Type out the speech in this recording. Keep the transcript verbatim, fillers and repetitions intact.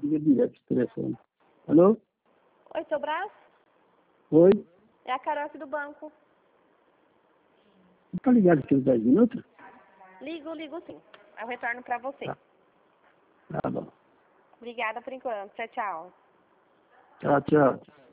liga direto esse telefone. Alô? Oi, seu Brás? Oi? É a Carol aqui do banco. Tá ligado aqui uns dez minutos? Ligo, ligo sim. Eu retorno pra você. Tá. Tá bom. Obrigada por enquanto. Tchau, tchau. Tchau, tchau.